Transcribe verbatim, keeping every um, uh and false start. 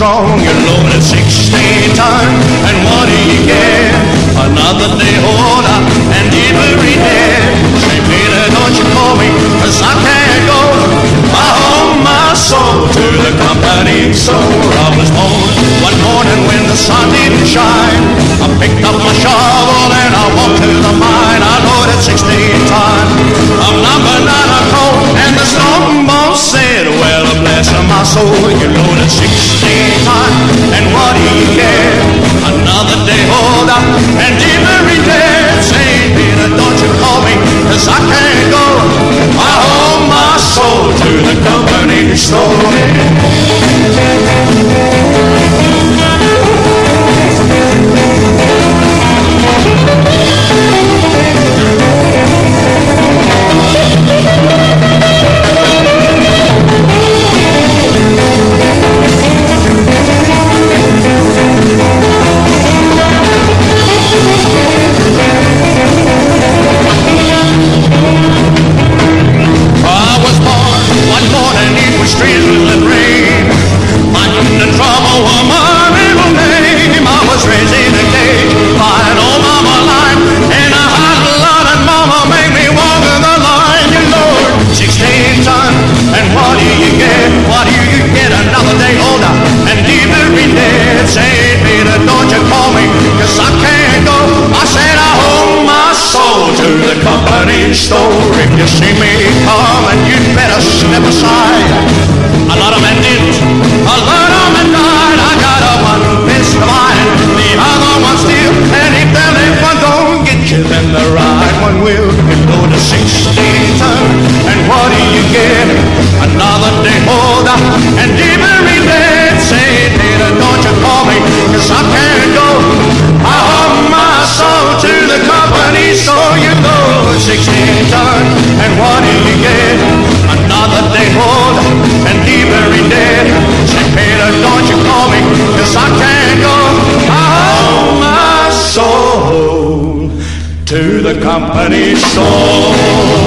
strong. You're loaded sixteen tons, and what do you get? Another day older and delivery dead. Saint Peter, don't you call me, cause I can't go. I owe my soul to the company store. I was born one morning when the sun didn't shine. I picked up my shovel and I walked to the mine. I loaded sixteen tons of number nine of coal, and the storm boss said, well, bless my soul, you loaded sixteen tons, and what do you get? Another day older and delivery dead. Saint Peter, don't you call me, cause I can't go. I owe my soul to the company store. Drizzling rain, fighting the trouble was my middle name. I was raised in a cage by an old mama line, and a hot lot of mama made me walk the line. You Lord, sixteen tons, and what do you get? What do you get? Another day older and delivery dead. Saint Peter, don't you call me, cause I can't go. I said I hold my soul to the company store. If you see me coming, you'd better step aside. A lot of men didn't, a lot of men died. I got a one fist of iron, the other one steel, and if the left one don't get you, then the right one will. You go to sixteen tons, and what do you get? Another day older and delivery dead. Saint Peter, don't you call me, cause I can't go. I owe my soul to the company store. You go sixteen tons, and what do you get? Another day older and delivery dead. Saint Peter, don't you call me, cause I can't go. I owe my soul to the company store.